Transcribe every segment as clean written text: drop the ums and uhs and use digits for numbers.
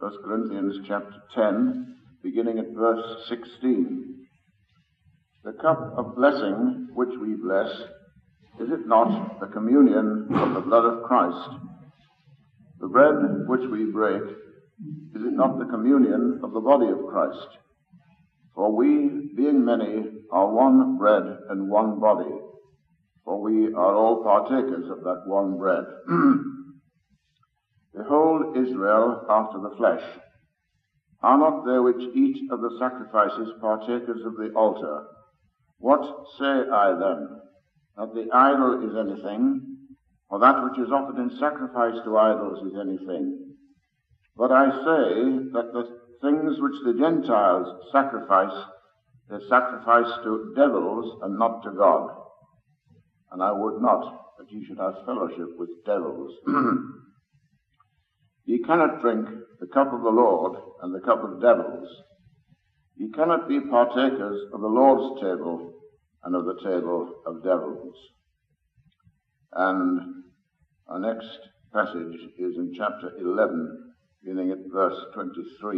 1 Corinthians chapter 10, beginning at verse 16. The cup of blessing which we bless, is it not the communion of the blood of Christ? The bread which we break, is it not the communion of the body of Christ? For we, being many, are one bread and one body, for we are all partakers of that one bread. Behold Israel after the flesh. Are not they which eat of the sacrifices partakers of the altar? What say I then? That the idol is anything, or that which is offered in sacrifice to idols is anything. But I say that the things which the Gentiles sacrifice, they sacrifice to devils and not to God. And I would not that ye should have fellowship with devils. Ye cannot drink the cup of the Lord and the cup of devils. Ye cannot be partakers of the Lord's table and of the table of devils. And our next passage is in chapter 11, beginning at verse 23.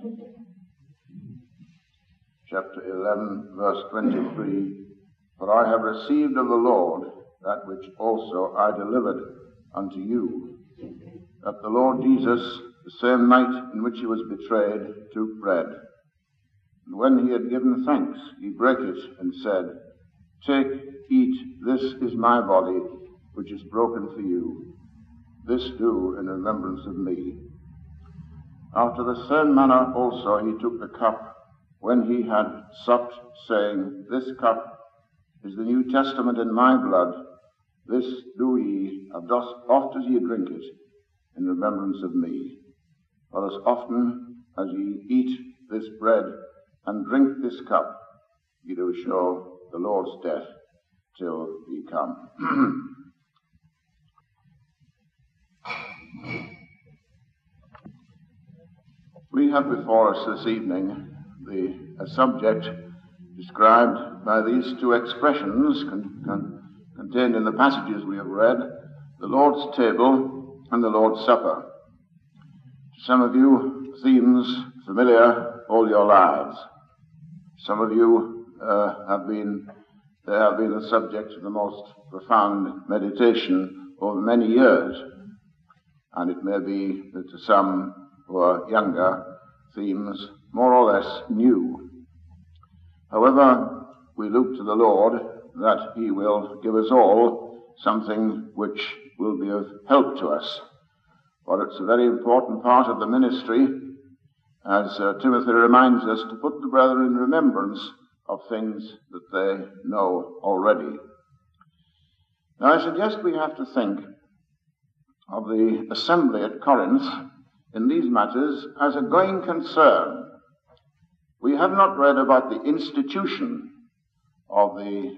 Chapter 11, verse 23. For I have received of the Lord that which also I delivered unto you, that the Lord Jesus, the same night in which he was betrayed, took bread. And when he had given thanks, he brake it and said, Take, eat, this is my body, which is broken for you. This do in remembrance of me. After the same manner also he took the cup, when he had supped, saying, This cup is the New Testament in my blood. This do ye, oft as ye drink it, in remembrance of me. For as often as ye eat this bread and drink this cup, ye do show the Lord's death till he come. We have before us this evening a subject described by these two expressions contained in the passages we have read, the Lord's table and the Lord's supper. To some of you, themes familiar all your lives. Some of you they have been the subject of the most profound meditation over many years. And it may be that to some who are younger, themes more or less new. However, we look to the Lord that he will give us all something which will be of help to us. For it's a very important part of the ministry, as Timothy reminds us, to put the brethren in remembrance of things that they know already. Now I suggest we have to think of the assembly at Corinth in these matters as a going concern. We have not read about the institution of the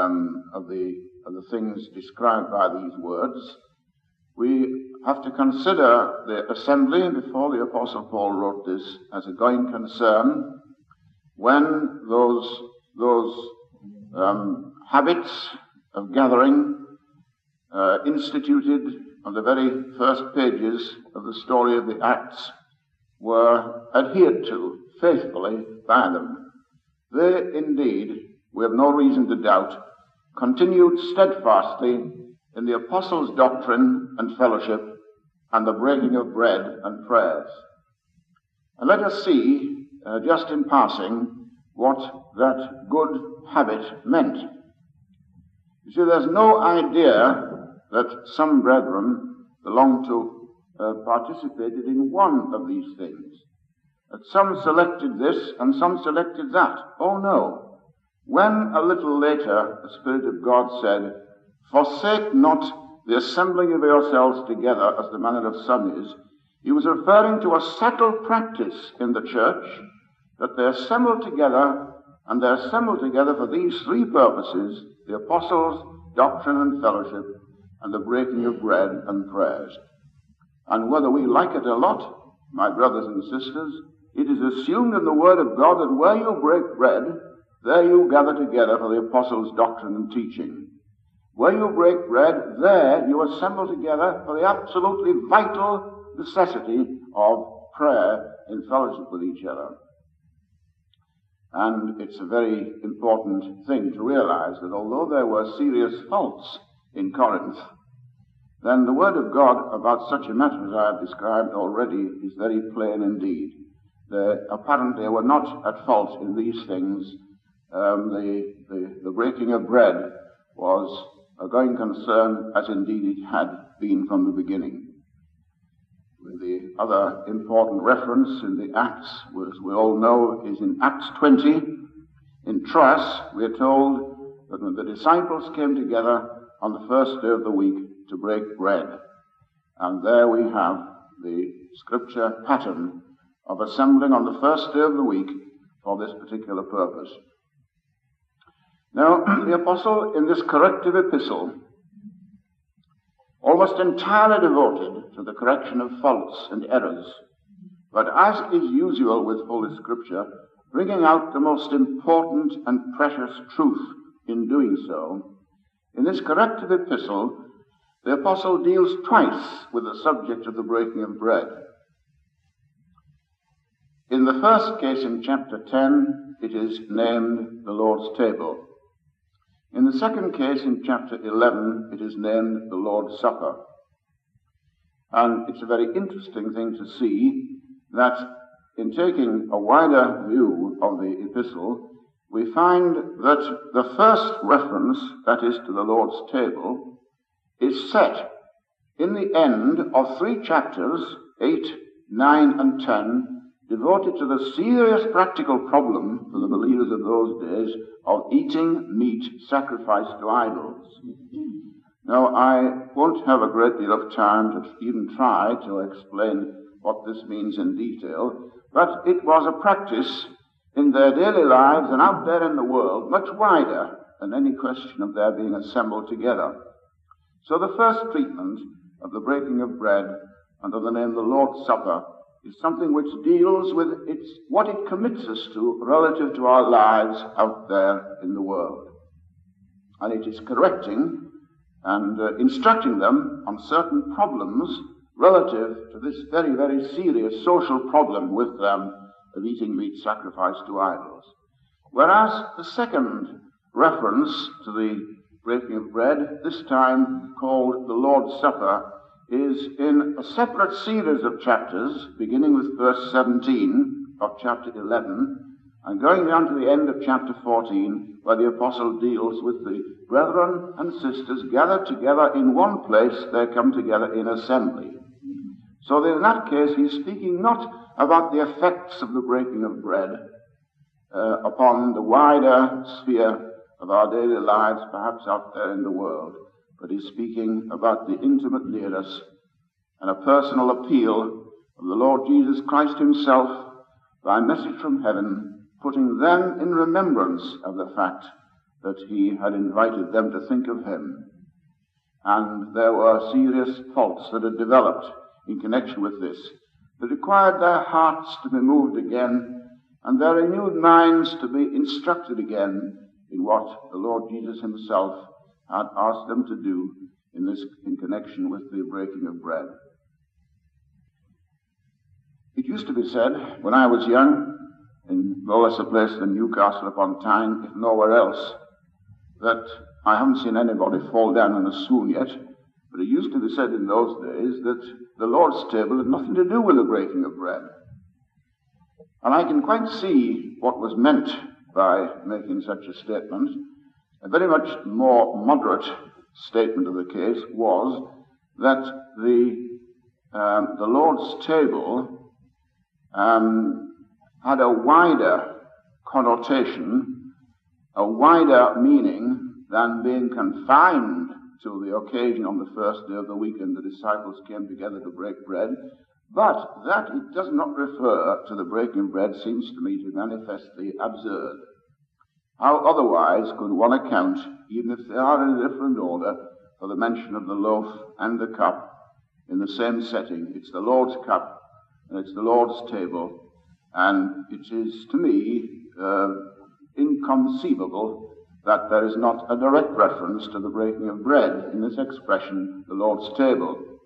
things described by these words. We have to consider the assembly before the Apostle Paul wrote this as a going concern when those habits of gathering instituted on the very first pages of the story of the Acts were adhered to faithfully by them. They indeed, we have no reason to doubt, continued steadfastly in the apostles' doctrine and fellowship and the breaking of bread and prayers. And let us see, just in passing, what that good habit meant. You see, there's no idea that some brethren belonged to, participated in one of these things. That some selected this and some selected that. Oh no. When a little later the Spirit of God said, Forsake not the assembling of yourselves together as the manner of some is, he was referring to a settled practice in the church that they assembled together, and they assembled together for these three purposes: the apostles' doctrine and fellowship, and the breaking of bread and prayers. And whether we like it or not, my brothers and sisters, it is assumed in the Word of God that where you break bread, there you gather together for the apostles' doctrine and teaching. Where you break bread, there you assemble together for the absolutely vital necessity of prayer in fellowship with each other. And it's a very important thing to realize that although there were serious faults in Corinth, then the word of God about such a matter as I have described already is very plain indeed. They apparently were not at fault in these things. The breaking of bread was a going concern, as indeed it had been from the beginning. The other important reference in the Acts, as we all know, is in Acts 20. In Troas, we are told that when the disciples came together on the first day of the week to break bread, and there we have the scripture pattern of assembling on the first day of the week for this particular purpose. Now, the apostle in this corrective epistle, almost entirely devoted to the correction of faults and errors, but as is usual with Holy Scripture, bringing out the most important and precious truth in doing so, in this corrective epistle, the apostle deals twice with the subject of the breaking of bread. In the first case, in chapter 10, it is named the Lord's table. In the second case, in chapter 11, it is named the Lord's Supper. And it's a very interesting thing to see that in taking a wider view of the epistle, we find that the first reference, that is to the Lord's table, is set in the end of 3 chapters, 8, 9, and 10, devoted to the serious practical problem for the believers of those days of eating meat sacrificed to idols. Now, I won't have a great deal of time to even try to explain what this means in detail, but it was a practice in their daily lives and out there in the world much wider than any question of their being assembled together. So the first treatment of the breaking of bread under the name of the Lord's Supper is something which deals with what it commits us to relative to our lives out there in the world. And it is correcting and instructing them on certain problems relative to this very, very serious social problem with them of eating meat sacrificed to idols. Whereas the second reference to the breaking of bread, this time called the Lord's Supper, is in a separate series of chapters, beginning with verse 17 of chapter 11, and going down to the end of chapter 14, where the apostle deals with the brethren and sisters gathered together in one place. They come together in assembly. So in that case, he's speaking not about the effects of the breaking of bread upon the wider sphere of our daily lives, perhaps out there in the world, but he's speaking about the intimate nearness and a personal appeal of the Lord Jesus Christ himself by message from heaven, putting them in remembrance of the fact that he had invited them to think of him. And there were serious faults that had developed in connection with this that required their hearts to be moved again and their renewed minds to be instructed again in what the Lord Jesus himself had asked them to do in connection with the breaking of bread. It used to be said, when I was young, in no less a place than Newcastle upon Tyne, if nowhere else, that I haven't seen anybody fall down in a swoon yet, but it used to be said in those days that the Lord's table had nothing to do with the breaking of bread. And I can quite see what was meant by making such a statement. A very much more moderate statement of the case was that the Lord's table had a wider connotation, a wider meaning than being confined to the occasion on the first day of the week when the disciples came together to break bread, but that it does not refer to the breaking of bread seems to me to be manifestly absurd. How otherwise could one account, even if they are in a different order, for the mention of the loaf and the cup in the same setting? It's the Lord's cup and it's the Lord's table, and it is, to me, inconceivable that there is not a direct reference to the breaking of bread in this expression, the Lord's table.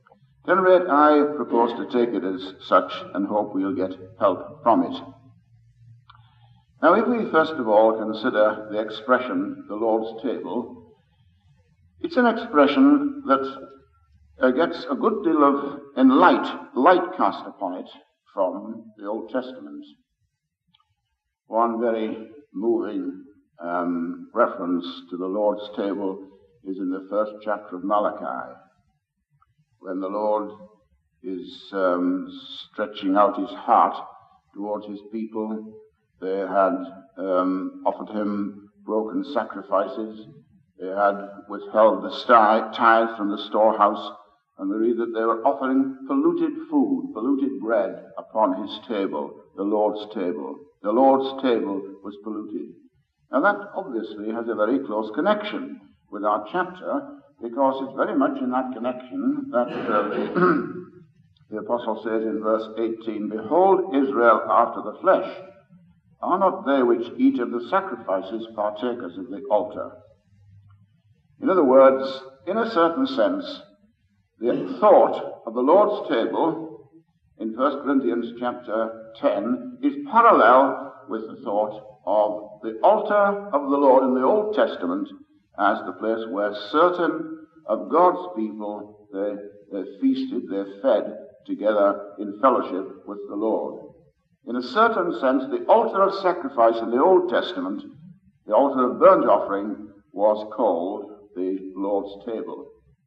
At any rate, I propose to take it as such and hope we'll get help from it. Now, if we first of all consider the expression, the Lord's table, it's an expression that gets a good deal of light cast upon it from the Old Testament. One very moving reference to the Lord's table is in the first chapter of Malachi, when the Lord is stretching out his heart towards his people. They had offered him broken sacrifices. They had withheld the tithe from the storehouse, and we read that they were offering polluted food, polluted bread upon his table, the Lord's table. The Lord's table was polluted. Now that obviously has a very close connection with our chapter, because it's very much in that connection that the apostle says in verse 18, "Behold, Israel after the flesh, are not they which eat of the sacrifices partakers of the altar?" In other words, in a certain sense, the thought of the Lord's table in 1 Corinthians chapter 10 is parallel with the thought of the altar of the Lord in the Old Testament as the place where certain of God's people, they feasted, they fed together in fellowship with the Lord. In a certain sense, the altar of sacrifice in the Old Testament, the altar of burnt offering, was called the Lord's table.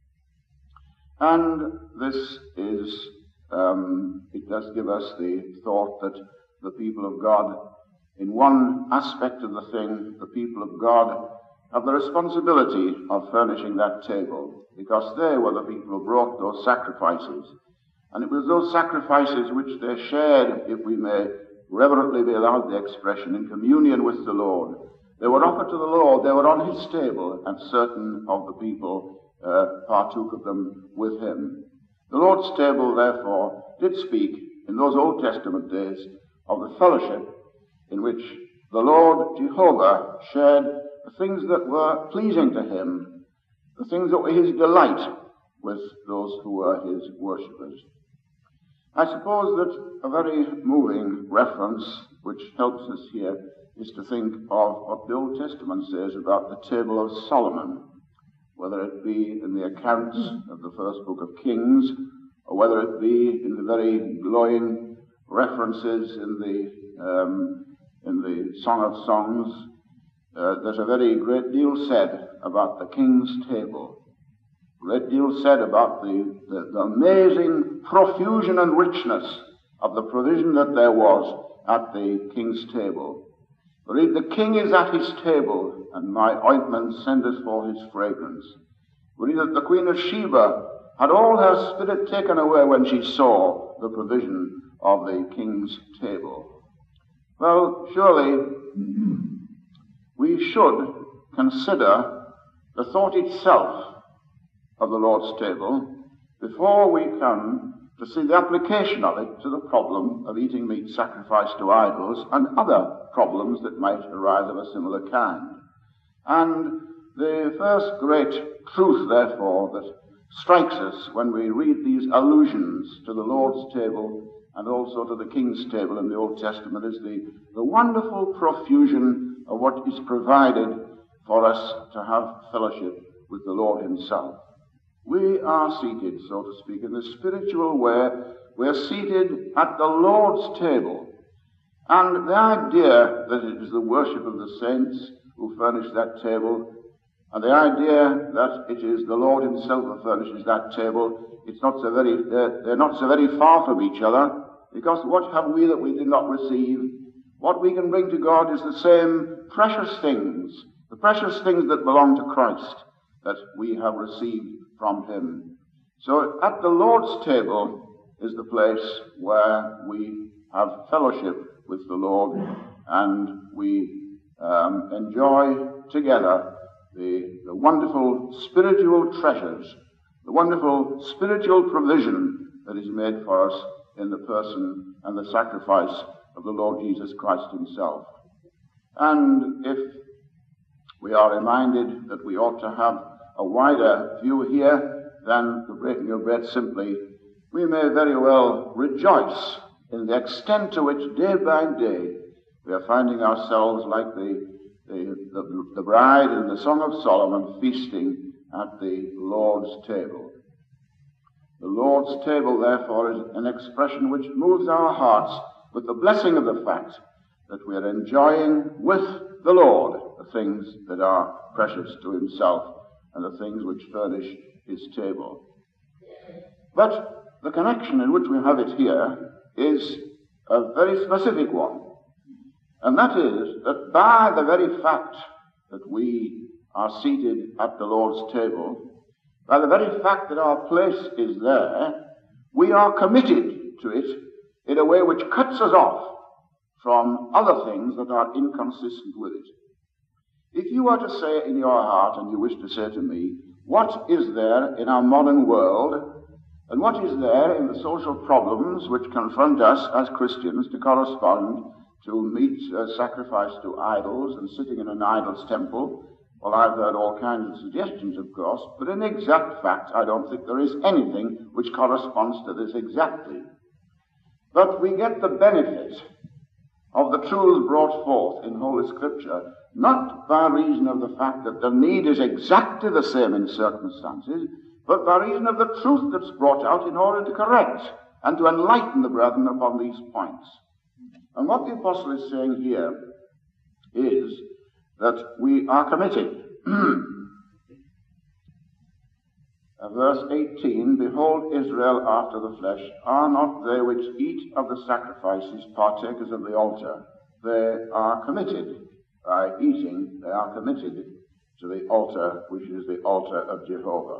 And this is, it does give us the thought that the people of God, in one aspect of the thing, the people of God have the responsibility of furnishing that table, because they were the people who brought those sacrifices. And it was those sacrifices which they shared, if we may reverently be allowed the expression, in communion with the Lord. They were offered to the Lord, they were on his table, and certain of the people partook of them with him. The Lord's table, therefore, did speak in those Old Testament days of the fellowship in which the Lord Jehovah shared the things that were pleasing to him, the things that were his delight with those who were his worshippers. I suppose that a very moving reference which helps us here is to think of what the Old Testament says about the table of Solomon, whether it be in the accounts of the first book of Kings, or whether it be in the very glowing references in the Song of Songs. There's a very great deal said about the king's table. Great deal said about the amazing profusion and richness of the provision that there was at the king's table. Read, "The king is at his table, and my ointment sendeth forth his fragrance." We read that the Queen of Sheba had all her spirit taken away when she saw the provision of the king's table. Well, surely we should consider the thought itself of the Lord's table before we come to see the application of it to the problem of eating meat sacrificed to idols and other problems that might arise of a similar kind. And the first great truth, therefore, that strikes us when we read these allusions to the Lord's table and also to the king's table in the Old Testament is the wonderful profusion of what is provided for us to have fellowship with the Lord himself. We are seated, so to speak, in the spiritual way. We're seated at the Lord's table. And the idea that it is the worship of the saints who furnish that table, and the idea that it is the Lord himself who furnishes that table, they're not so very far from each other, because what have we that we did not receive? What we can bring to God is the same precious things, the precious things that belong to Christ, that we have received from him. So at the Lord's table is the place where we have fellowship with the Lord, and we enjoy together the wonderful spiritual treasures, the wonderful spiritual provision that is made for us in the person and the sacrifice of the Lord Jesus Christ himself. And if we are reminded that we ought to have a wider view here than the breaking of bread simply we may very well rejoice in the extent to which day by day we are finding ourselves like the bride in the Song of Solomon feasting at the Lord's table. The Lord's table, therefore, is an expression which moves our hearts with the blessing of the fact that we are enjoying with the Lord the things that are precious to himself and the things which furnish his table. But the connection in which we have it here is a very specific one, and that is that by the very fact that we are seated at the Lord's table, by the very fact that our place is there, we are committed to it in a way which cuts us off from other things that are inconsistent with it. If you were to say in your heart, and you wish to say to me, what is there in our modern world, and what is there in the social problems which confront us as Christians to correspond to meat sacrifice to idols and sitting in an idol's temple? Well, I've heard all kinds of suggestions, of course, but in exact fact, I don't think there is anything which corresponds to this exactly. But we get the benefit of the truths brought forth in Holy Scripture, not by reason of the fact that the need is exactly the same in circumstances, but by reason of the truth that's brought out in order to correct and to enlighten the brethren upon these points. And what the apostle is saying here is that we are committed. Verse 18, behold, Israel after the flesh, are not they which eat of the sacrifices partakers of the altar? They are committed. By eating, they are committed to the altar, which is the altar of Jehovah.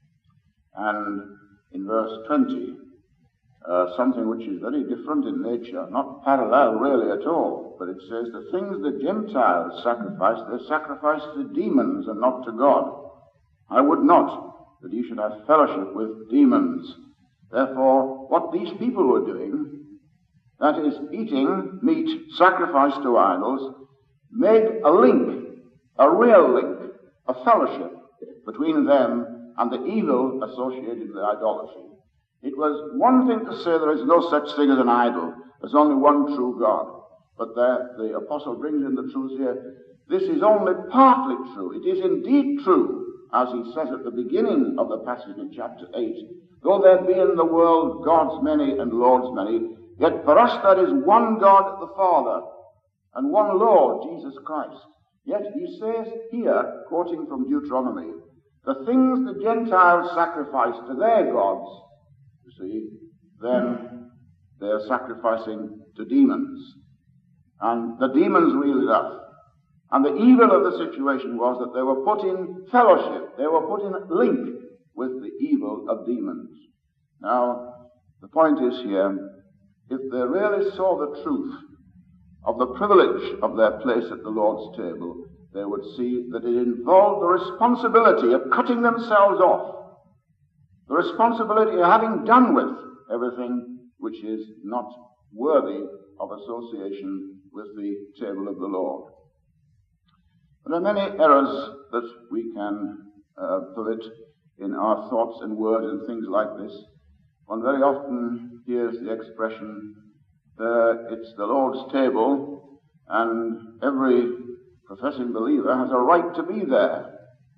And in verse 20, something which is very different in nature, not parallel really at all, but it says the things the Gentiles sacrifice, they sacrifice to demons and not to God. I would not that you should have fellowship with demons. Therefore, what these people were doing, that is, eating meat sacrificed to idols, made a link, a real link, a fellowship between them and the evil associated with idolatry. It was one thing to say there is no such thing as an idol. There's only one true God. But the apostle brings in the truth here. This is only partly true. It is indeed true, as he says at the beginning of the passage in chapter 8, though there be in the world gods many and lords many, yet for us there is one God the Father, and one Lord, Jesus Christ. Yet he says here, quoting from Deuteronomy, the things the Gentiles sacrifice to their gods, you see, then they are sacrificing to demons. And the demons wheeled it up. And the evil of the situation was that they were put in fellowship, they were put in link with the evil of demons. Now, the point is here, if they really saw the truth of the privilege of their place at the Lord's table, they would see that it involved the responsibility of cutting themselves off, the responsibility of having done with everything which is not worthy of association with the table of the Lord. There are many errors that we can permit in our thoughts and words and things like this. One very often hears the expression, it's the Lord's table, and every professing believer has a right to be there.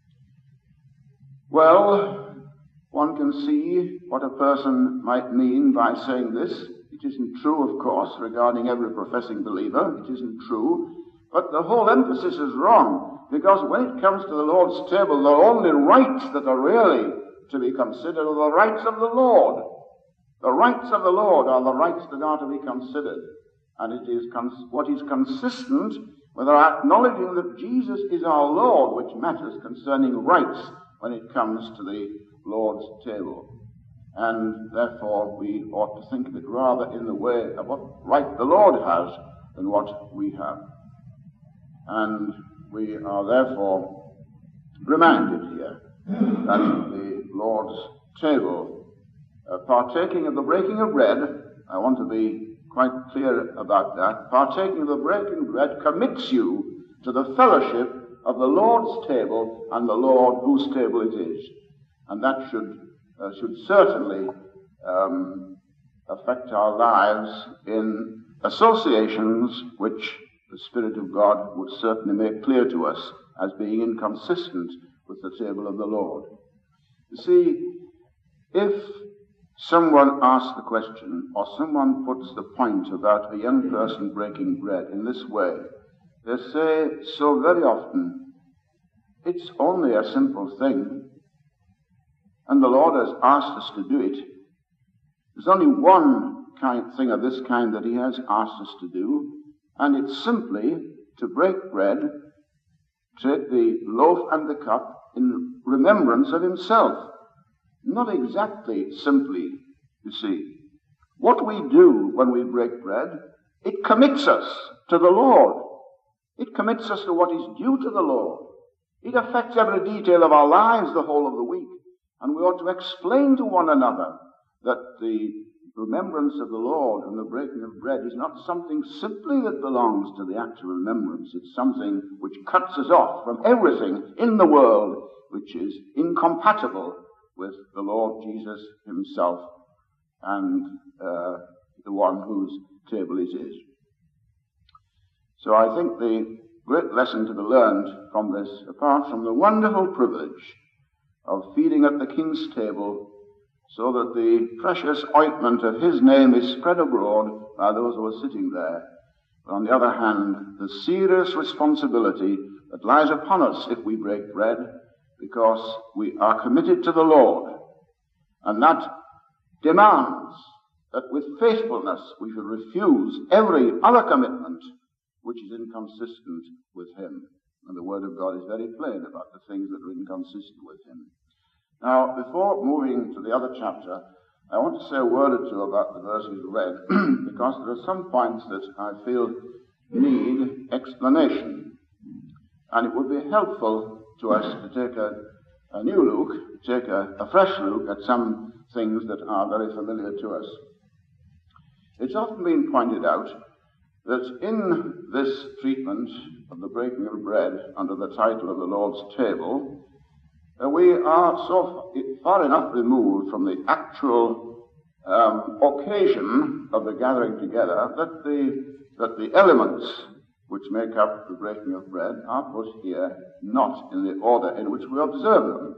Well, one can see what a person might mean by saying this. It isn't true, of course, regarding every professing believer. It isn't true. But the whole emphasis is wrong, because when it comes to the Lord's table, the only rights that are really to be considered are the rights of the Lord. The rights of the Lord are the rights that are to be considered. And it is what is consistent with our acknowledging that Jesus is our Lord, which matters concerning rights when it comes to the Lord's table. And therefore we ought to think of it rather in the way of what right the Lord has than what we have. And we are therefore reminded here that the Lord's table, partaking of the breaking of bread, I want to be quite clear about that, partaking of the breaking of bread commits you to the fellowship of the Lord's table and the Lord whose table it is. And that should certainly affect our lives in associations which the Spirit of God would certainly make clear to us as being inconsistent with the table of the Lord. You see, if someone asks the question, or someone puts the point about a young person breaking bread in this way, they say so very often, it's only a simple thing, and the Lord has asked us to do it. There's only one thing of this kind that he has asked us to do, and it's simply to break bread, take the loaf and the cup in remembrance of himself. Not exactly simply, you see. What we do when we break bread, it commits us to the Lord. It commits us to what is due to the Lord. It affects every detail of our lives the whole of the week. And we ought to explain to one another that the remembrance of the Lord and the breaking of bread is not something simply that belongs to the act of remembrance. It's something which cuts us off from everything in the world which is incompatible with the Lord Jesus himself and the one whose table it is. So I think the great lesson to be learned from this, apart from the wonderful privilege of feeding at the King's table so that the precious ointment of his name is spread abroad by those who are sitting there, but on the other hand, the serious responsibility that lies upon us if we break bread, because we are committed to the Lord, and that demands that with faithfulness we should refuse every other commitment which is inconsistent with him. And the Word of God is very plain about the things that are inconsistent with him. Now, before moving to the other chapter, I want to say a word or two about the verses read, because there are some points that I feel need explanation. And it would be helpful to us to take a new look, take a fresh look at some things that are very familiar to us. It's often been pointed out that in this treatment of the breaking of bread under the title of the Lord's table, we are so far enough removed from the actual occasion of the gathering together that the elements which make up the breaking of bread are put here not in the order in which we observe them.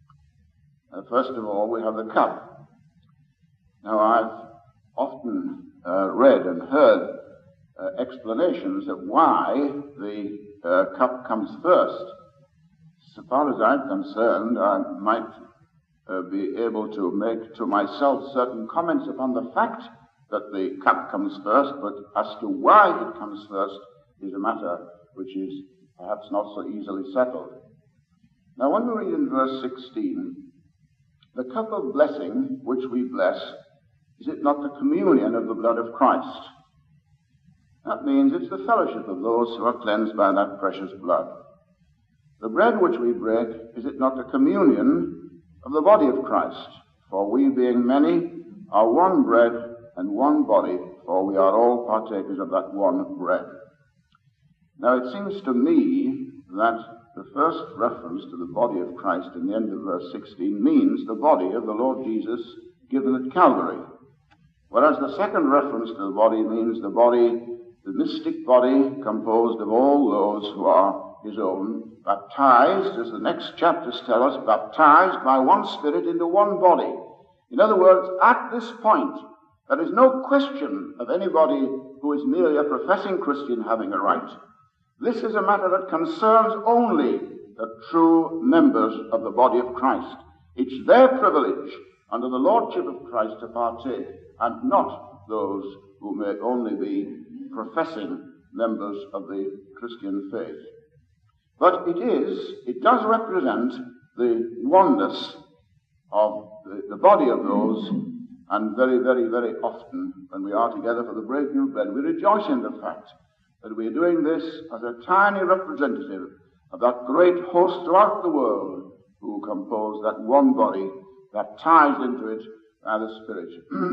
First of all, we have the cup. Now, I've often read and heard explanations of why the cup comes first. So far as I'm concerned, I might be able to make to myself certain comments upon the fact that the cup comes first, but as to why it comes first is a matter which is perhaps not so easily settled. Now, when we read in verse 16, the cup of blessing which we bless, is it not the communion of the blood of Christ? That means it's the fellowship of those who are cleansed by that precious blood. The bread which we break, is it not the communion of the body of Christ? For we, being many, are one bread and one body, for we are all partakers of that one bread. Now, it seems to me that the first reference to the body of Christ in the end of verse 16 means the body of the Lord Jesus given at Calvary, whereas the second reference to the body means the body, the mystic body composed of all those who are his own, baptized, as the next chapters tell us, baptized by one Spirit into one body. In other words, at this point, there is no question of anybody who is merely a professing Christian having a right. This is a matter that concerns only the true members of the body of Christ. It's their privilege under the lordship of Christ to partake, and not those who may only be professing members of the Christian faith. But it does represent the oneness of the body of those, and very, very, very often when we are together for the breaking of bread, we rejoice in the fact that we are doing this as a tiny representative of that great host throughout the world who compose that one body, baptized into it by the Spirit.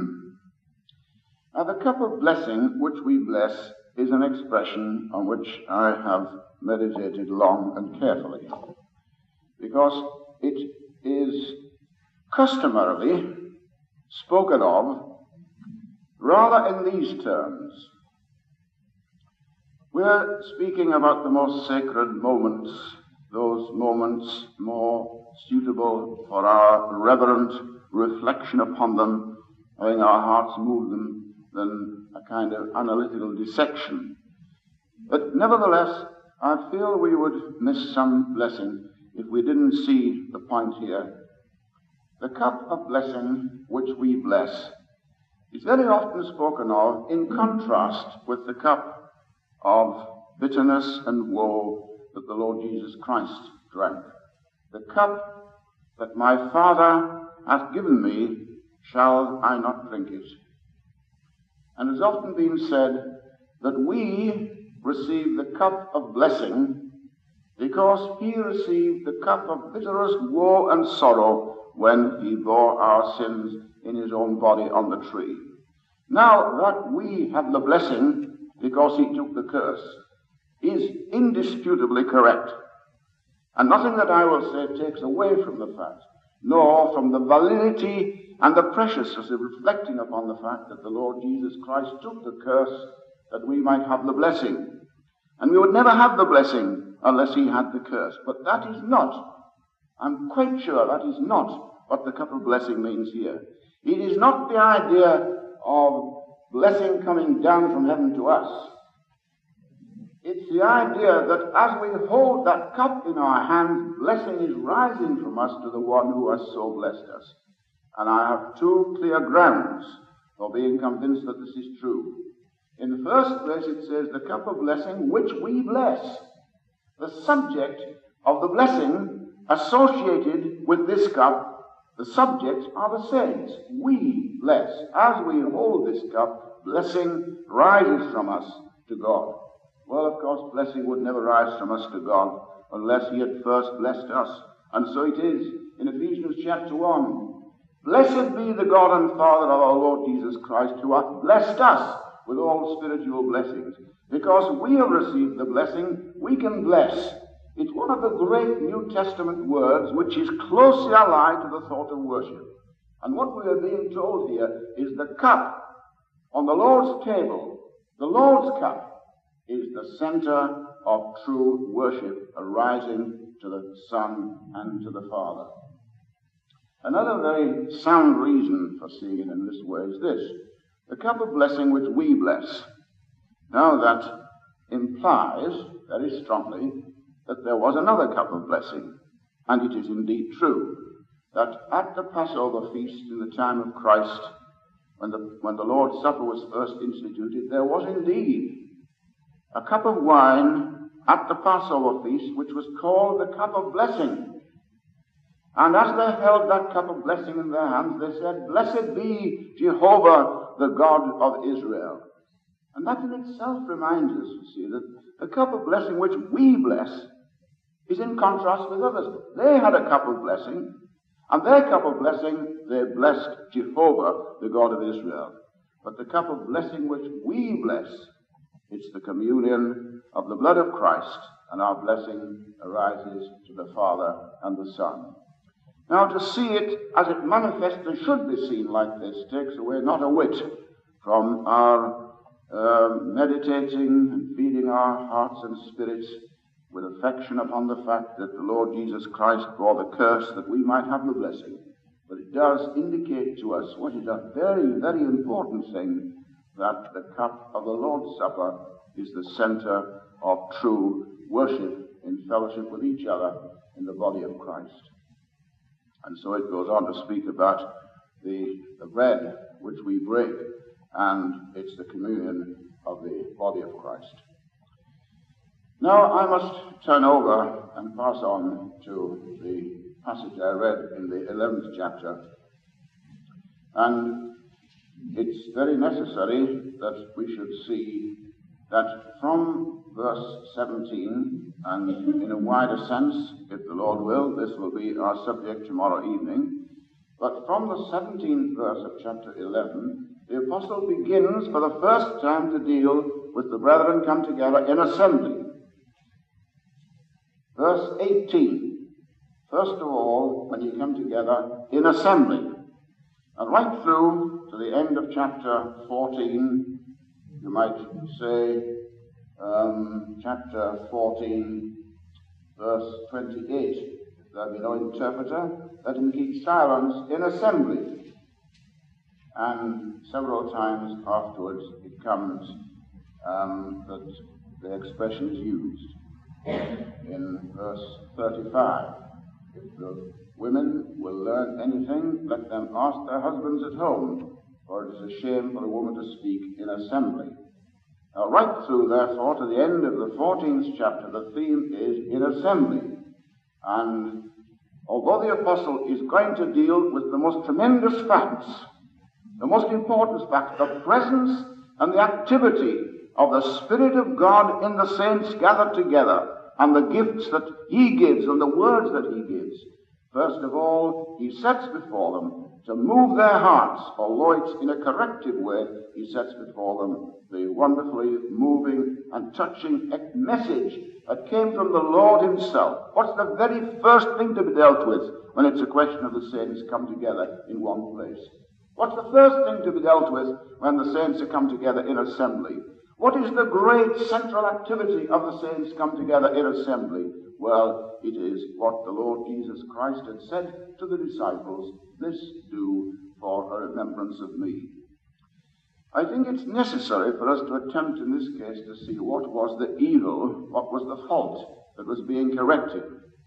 Now, the cup of blessing which we bless is an expression on which I have meditated long and carefully, because it is customarily spoken of rather in these terms. We're speaking about the most sacred moments, those moments more suitable for our reverent reflection upon them, having our hearts move them, than a kind of analytical dissection. But nevertheless, I feel we would miss some blessing if we didn't see the point here. The cup of blessing which we bless is very often spoken of in contrast with the cup of bitterness and woe that the Lord Jesus Christ drank. The cup that my Father hath given me, shall I not drink it? And it has often been said that we receive the cup of blessing because he received the cup of bitterest woe and sorrow when he bore our sins in his own body on the tree. Now that we have the blessing because he took the curse is indisputably correct. And nothing that I will say takes away from the fact, nor from the validity and the preciousness of reflecting upon the fact that the Lord Jesus Christ took the curse that we might have the blessing. And we would never have the blessing unless he had the curse. But that is not, I'm quite sure that is not what the cup of blessing means here. It is not the idea of blessing coming down from heaven to us. It's the idea that as we hold that cup in our hands, blessing is rising from us to the one who has so blessed us. And I have two clear grounds for being convinced that this is true. In the first place, it says the cup of blessing which we bless. The subject of the blessing associated with this cup, the subjects are the saints. We bless. As we hold this cup, blessing rises from us to God. Well, of course, blessing would never rise from us to God unless he had first blessed us. And so it is in Ephesians chapter 1. Blessed be the God and Father of our Lord Jesus Christ, who hath blessed us with all spiritual blessings. Because we have received the blessing, we can bless. It's one of the great New Testament words which is closely allied to the thought of worship. And what we are being told here is the cup on the Lord's table, the Lord's cup, is the center of true worship arising to the Son and to the Father. Another very sound reason for seeing it in this way is this: the cup of blessing which we bless. Now that implies very strongly that there was another cup of blessing, and it is indeed true that at the Passover feast in the time of Christ, when the Lord's Supper was first instituted, there was indeed a cup of wine at the Passover feast, which was called the cup of blessing. And as they held that cup of blessing in their hands, they said, "Blessed be Jehovah, the God of Israel." And that in itself reminds us, you see, that the cup of blessing which we bless is in contrast with others. They had a cup of blessing, and their cup of blessing, they blessed Jehovah, the God of Israel. But the cup of blessing which we bless, it's the communion of the blood of Christ, and our blessing arises to the Father and the Son. Now, to see it as it manifestly should be seen like this takes away not a whit from our meditating and feeding our hearts and spirits with affection upon the fact that the Lord Jesus Christ bore the curse that we might have the blessing. But it does indicate to us what is a very, very important thing, that the cup of the Lord's Supper is the center of true worship in fellowship with each other in the body of Christ. And so it goes on to speak about the bread which we break, and it's the communion of the body of Christ. Now I must turn over and pass on to the passage I read in the 11th chapter. And it's very necessary that we should see that from verse 17, and in a wider sense, if the Lord will, this will be our subject tomorrow evening, but from the 17th verse of chapter 11, the apostle begins for the first time to deal with the brethren come together in assembly. Verse 18, first of all, when you come together in assembly. And right through to the end of chapter 14, you might say, chapter 14, verse 28, if there be no interpreter, let him keep silence in assembly. And several times afterwards it comes that the expression is used. In verse 35, if the women will learn anything, let them ask their husbands at home, for it is a shame for a woman to speak in assembly. Now, right through, therefore, to the end of the 14th chapter, the theme is in assembly. And although the apostle is going to deal with the most tremendous facts, the most important fact, the presence and the activity of the Spirit of God in the saints gathered together, and the gifts that he gives and the words that he gives, first of all, he sets before them to move their hearts, although it's in a corrective way, he sets before them the wonderfully moving and touching message that came from the Lord himself. What's the very first thing to be dealt with when it's a question of the saints come together in one place? What's the first thing to be dealt with when the saints have come together in assembly? What is the great central activity of the saints come together in assembly? Well, it is what the Lord Jesus Christ had said to the disciples, this do for a remembrance of me. I think it's necessary for us to attempt in this case to see what was the evil, what was the fault that was being corrected.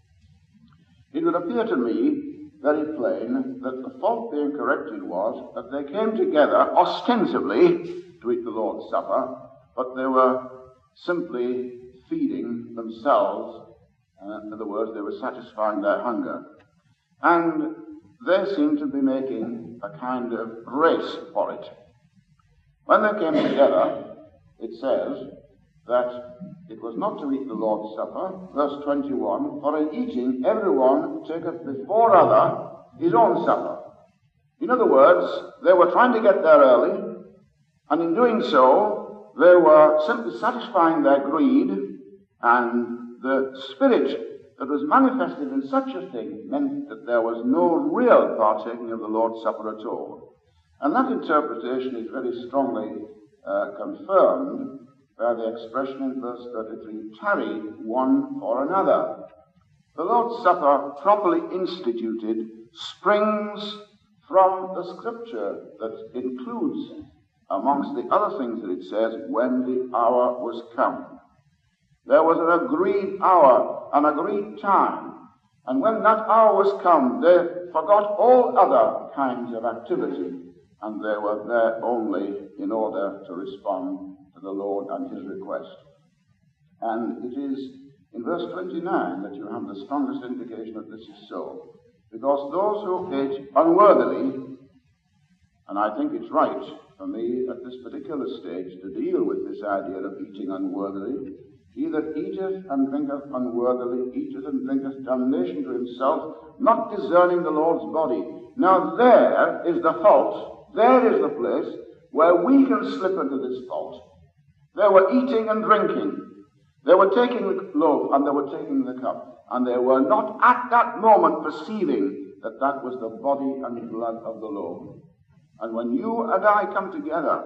It would appear to me very plain that the fault being corrected was that they came together ostensibly to eat the Lord's Supper, but they were simply feeding themselves. In other words, they were satisfying their hunger. And they seemed to be making a kind of race for it. When they came together, it says that it was not to eat the Lord's Supper, verse 21, for in eating everyone taketh before other his own supper. In other words, they were trying to get there early, and in doing so, they were simply satisfying their greed, and the spirit that was manifested in such a thing meant that there was no real partaking of the Lord's Supper at all. And that interpretation is very strongly confirmed by the expression in verse 33, tarry one for another. The Lord's Supper, properly instituted, springs from the Scripture that includes, amongst the other things that it says, when the hour was come. There was an agreed hour, an agreed time, and when that hour was come, they forgot all other kinds of activity, and they were there only in order to respond to the Lord and his request. And it is in verse 29 that you have the strongest indication that this is so, because those who ate unworthily, and I think it's right for me at this particular stage to deal with this idea of eating unworthily. He that eateth and drinketh unworthily eateth and drinketh damnation to himself, not discerning the Lord's body. Now there is the fault, there is the place where we can slip into this fault. They were eating and drinking. They were taking the loaf and they were taking the cup, and they were not at that moment perceiving that that was the body and blood of the Lord. And when you and I come together,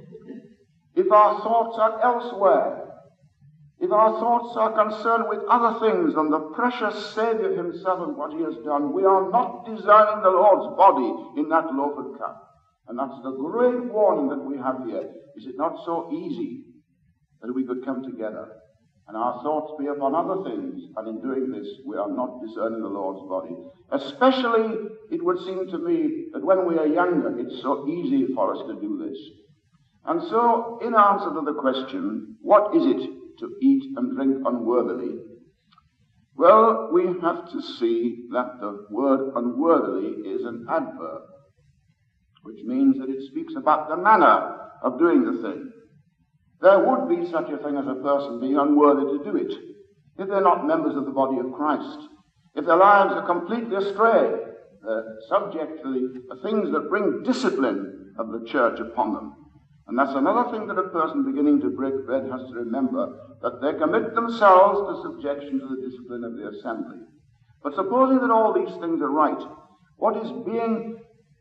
if our thoughts are elsewhere, if our thoughts are concerned with other things than the precious Savior himself and what he has done, we are not discerning the Lord's body in that loaf and cup. And that's the great warning that we have here. Is it not so easy that we could come together and our thoughts be upon other things, and in doing this we are not discerning the Lord's body? Especially, it would seem to me that when we are younger, it's so easy for us to do this. And so, in answer to the question, what is it to eat and drink unworthily? Well, we have to see that the word unworthily is an adverb, which means that it speaks about the manner of doing the thing. There would be such a thing as a person being unworthy to do it if they're not members of the body of Christ, if their lives are completely astray, subject to the things that bring discipline of the church upon them. And that's another thing that a person beginning to break bread has to remember, that they commit themselves to subjection to the discipline of the assembly. But supposing that all these things are right, what is being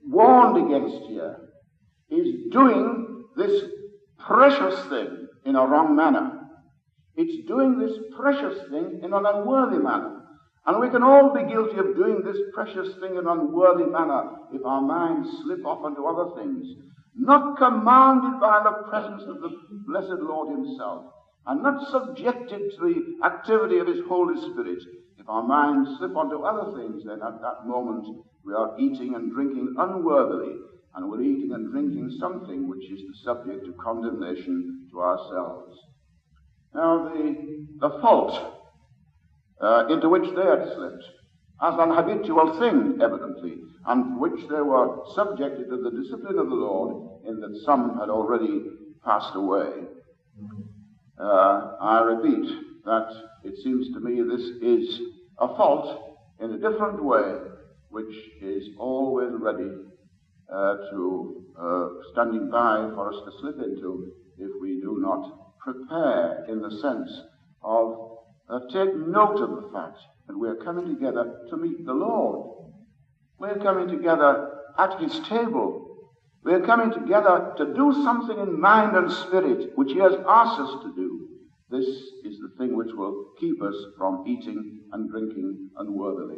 warned against here is doing this precious thing in a wrong manner. It's doing this precious thing in an unworthy manner. And we can all be guilty of doing this precious thing in an unworthy manner if our minds slip off into other things, not commanded by the presence of the blessed Lord himself, and not subjected to the activity of his Holy Spirit. If our minds slip onto other things, then at that moment we are eating and drinking unworthily, and we're eating and drinking something which is the subject of condemnation to ourselves. Now, the fault into which they had slipped, as an habitual thing, evidently, and which they were subjected to the discipline of the Lord, in that some had already passed away. I repeat that it seems to me this is a fault in a different way, which is always ready to standing by for us to slip into if we do not prepare in the sense of take note of the fact that we are coming together to meet the Lord. We're coming together at his table. We're coming together to do something in mind and spirit which he has asked us to do. This is the thing which will keep us from eating and drinking unworthily.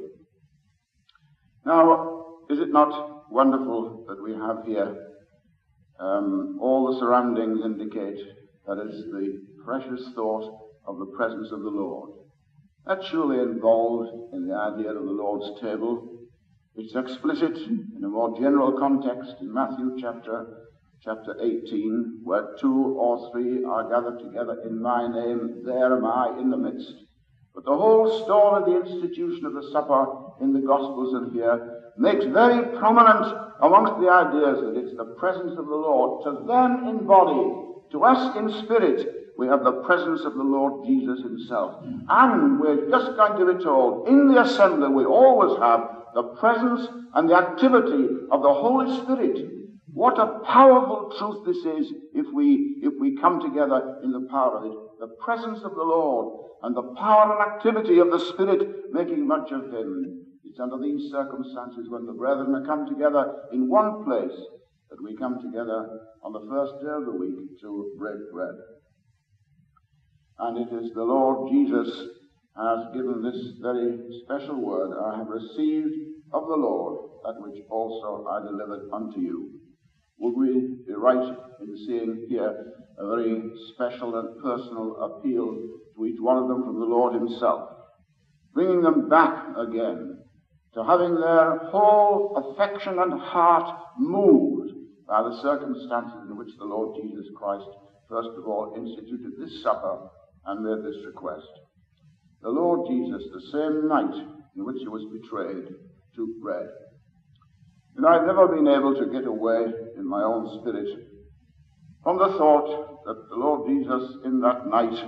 Now, is it not wonderful that we have here all the surroundings indicate that is the precious thought of the presence of the Lord. That's surely involved in the idea of the Lord's table. It's explicit in a more general context in Matthew chapter 18, where 2 or 3 are gathered together in my name, there am I in the midst. But the whole story of the institution of the supper in the Gospels and here makes very prominent amongst the ideas that it's the presence of the Lord, to them in body, to us in spirit. We have the presence of the Lord Jesus himself. And we're just going to be told, in the assembly we always have the presence and the activity of the Holy Spirit. What a powerful truth this is if we come together in the power of it. The presence of the Lord and the power and activity of the Spirit making much of him. It's under these circumstances, when the brethren are come together in one place, that we come together on the first day of the week to break bread. And it is the Lord Jesus has given this very special word, I have received of the Lord that which also I delivered unto you. Would we be right in seeing here a very special and personal appeal to each one of them from the Lord himself, bringing them back again to having their whole affection and heart moved by the circumstances in which the Lord Jesus Christ first of all instituted this supper and made this request. The Lord Jesus, the same night in which he was betrayed, took bread. And I've never been able to get away in my own spirit from the thought that the Lord Jesus, in that night,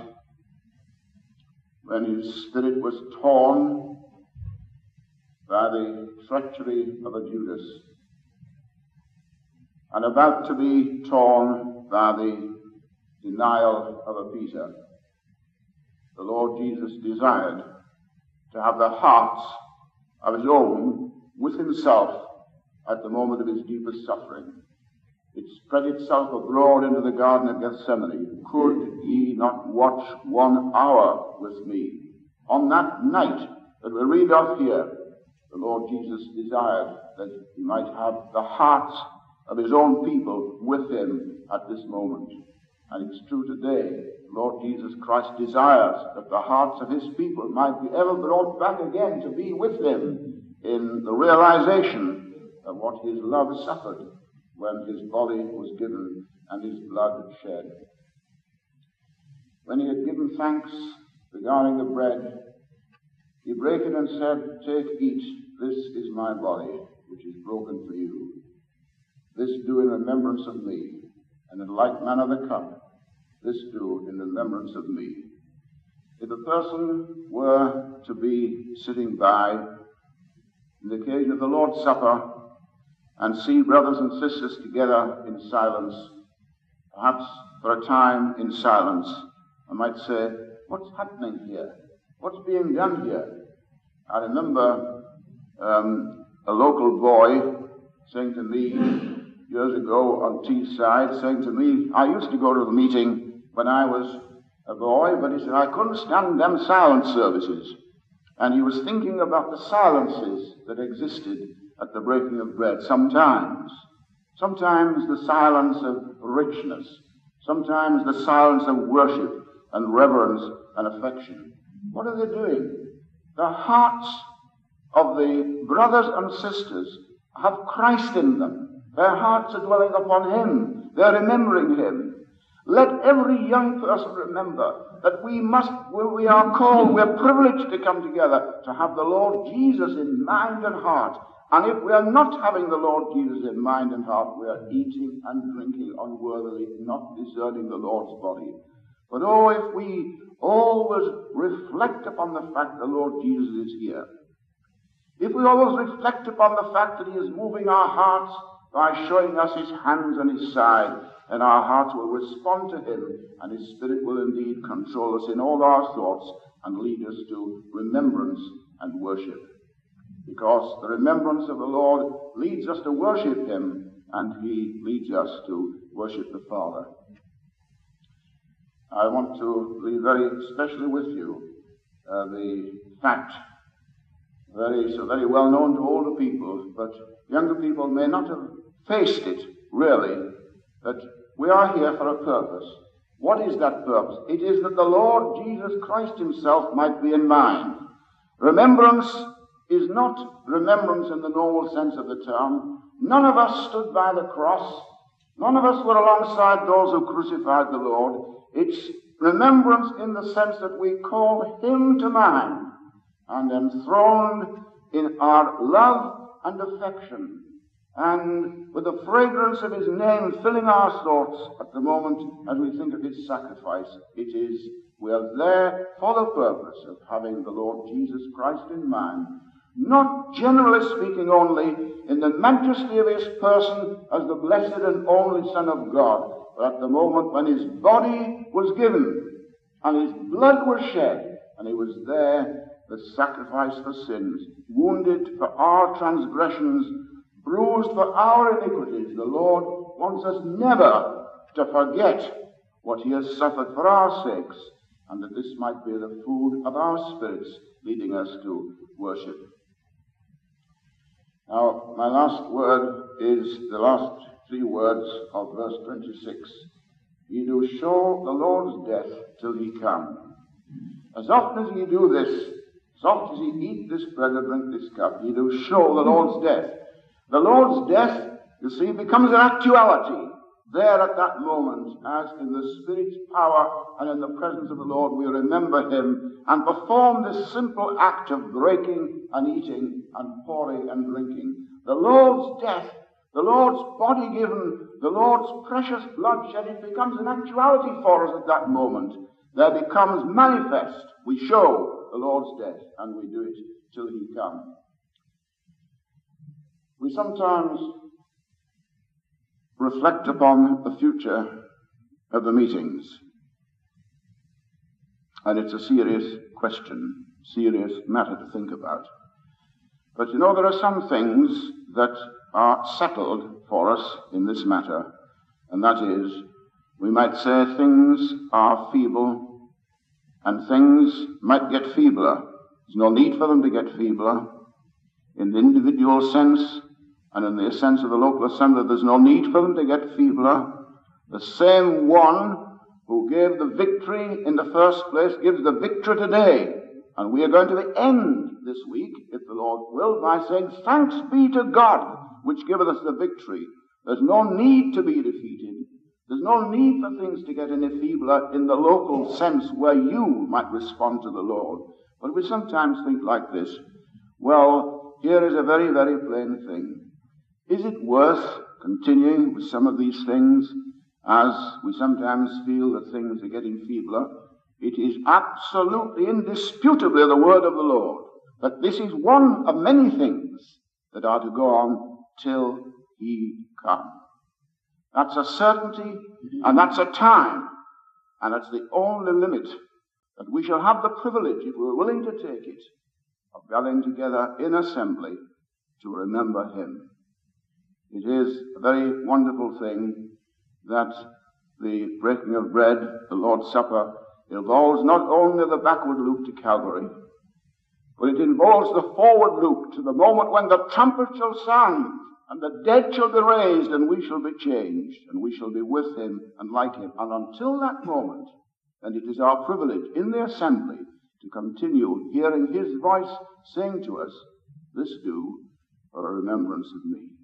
when his spirit was torn by the treachery of a Judas, and about to be torn by the denial of a Peter, the Lord Jesus desired to have the hearts of his own with himself at the moment of his deepest suffering. It spread itself abroad into the Garden of Gethsemane. Could ye not watch 1 hour with me? On that night that we read of here, the Lord Jesus desired that he might have the hearts of his own people with him at this moment. And it's true today. Lord Jesus Christ desires that the hearts of his people might be ever brought back again to be with him in the realization of what his love suffered when his body was given and his blood shed. When he had given thanks regarding the bread, he brake it and said, "Take, eat, this is my body, which is broken for you. This do in remembrance of me, and in like manner the cup, this do in remembrance of me." If a person were to be sitting by on the occasion of the Lord's Supper and see brothers and sisters together in silence, perhaps for a time in silence, I might say, what's happening here? What's being done here? I remember a local boy saying to me years ago on Teesside, saying to me, I used to go to the meeting when I was a boy, but he said, I couldn't stand them silent services. And he was thinking about the silences that existed at the breaking of bread. Sometimes the silence of richness, sometimes the silence of worship and reverence and affection. What are they doing? The hearts of the brothers and sisters have Christ in them. Their hearts are dwelling upon Him. They're remembering Him. Let every young person remember that we are called, we're privileged to come together to have the Lord Jesus in mind and heart. And if we are not having the Lord Jesus in mind and heart, we are eating and drinking unworthily, not discerning the Lord's body. But if we always reflect upon the fact the Lord Jesus is here, if we always reflect upon the fact that He is moving our hearts by showing us His hands and His side, and our hearts will respond to Him, and His Spirit will indeed control us in all our thoughts and lead us to remembrance and worship. Because the remembrance of the Lord leads us to worship Him, and He leads us to worship the Father. I want to leave very especially with you the fact, very well known to older people, but younger people may not have faced it really, that we are here for a purpose. What is that purpose? It is that the Lord Jesus Christ Himself might be in mind. Remembrance is not remembrance in the normal sense of the term. None of us stood by the cross. None of us were alongside those who crucified the Lord. It's remembrance in the sense that we call Him to mind and enthroned in our love and affection, and with the fragrance of His name filling our thoughts at the moment as we think of His sacrifice. We are there for the purpose of having the Lord Jesus Christ in mind, not generally speaking only in the majesty of His person as the blessed and only Son of God, but at the moment when His body was given and His blood was shed, and He was there, the sacrifice for sins, wounded for our transgressions, bruised for our iniquities. The Lord wants us never to forget what He has suffered for our sakes, and that this might be the food of our spirits, leading us to worship. Now, my last word is the last three words of verse 26. Ye do show the Lord's death till He come. As often as ye do this, as often as ye eat this bread and drink this cup, ye do show the Lord's death. The Lord's death, you see, becomes an actuality there at that moment, as in the Spirit's power and in the presence of the Lord we remember Him and perform this simple act of breaking and eating and pouring and drinking. The Lord's death, the Lord's body given, the Lord's precious blood shed, it becomes an actuality for us at that moment. There becomes manifest. We show the Lord's death, and we do it till He come. We sometimes reflect upon the future of the meetings, and it's a serious question, serious matter to think about. But you know, there are some things that are settled for us in this matter, and that is, we might say things are feeble and things might get feebler. There's no need for them to get feebler. In the individual sense and in the sense of the local assembly, there's no need for them to get feebler. The same one who gave the victory in the first place gives the victory today. And we are going to end this week, if the Lord will, by saying, thanks be to God, which giveth us the victory. There's no need to be defeated. There's no need for things to get any feebler in the local sense where you might respond to the Lord. But we sometimes think like this. Well, here is a very, very plain thing. Is it worth continuing with some of these things as we sometimes feel that things are getting feebler? It is absolutely, indisputably the word of the Lord that this is one of many things that are to go on till He come. That's a certainty, and that's a time, and that's the only limit that we shall have the privilege, if we're willing to take it, of gathering together in assembly to remember Him. It is a very wonderful thing that the breaking of bread, the Lord's Supper, involves not only the backward look to Calvary, but it involves the forward look to the moment when the trumpet shall sound, and the dead shall be raised, and we shall be changed, and we shall be with him and like him. And until that moment, then it is our privilege in the assembly to continue hearing his voice saying to us, "This do for a remembrance of me."